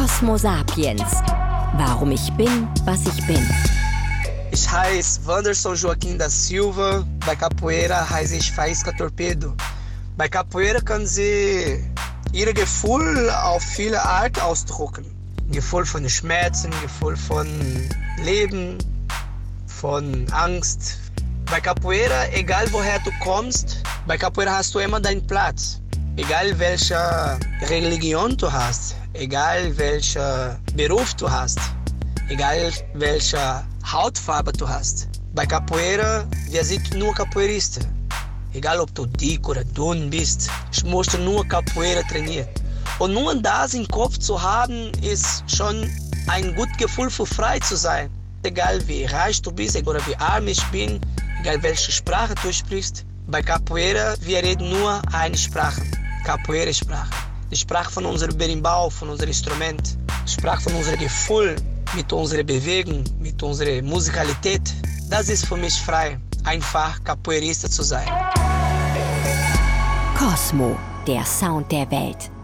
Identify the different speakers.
Speaker 1: Cosmo Sapiens. Warum ich bin, was ich bin.
Speaker 2: Ich heiße Wanderson Joaquim da Silva. Bei Capoeira heiße ich Faísca Torpedo. Bei Capoeira kann sie ihr Gefühl auf viele Art ausdrücken. Gefühl von Schmerzen, Gefühl von Leben, von Angst. Bei Capoeira, egal woher du kommst, bei Capoeira hast du immer deinen Platz. Egal welche Religion du hast, egal welcher Beruf du hast, egal welche Hautfarbe du hast. Bei Capoeira, wir sind nur Capoeiristen. Egal ob du dick oder dünn bist, ich möchte nur Capoeira trainieren. Und nur das im Kopf zu haben, ist schon ein gutes Gefühl für frei zu sein. Egal wie reich du bist oder wie arm ich bin, egal welche Sprache du sprichst. Bei Capoeira, wir reden nur eine Sprache. Capoeira-Sprache. Die Sprache von unserem Berimbau, von unserem Instrument. Die Sprache von unserem Gefühl, mit unserer Bewegung, mit unserer Musikalität. Das ist für mich frei, einfach Capoeirista zu sein.
Speaker 1: Cosmo, der Sound der Welt.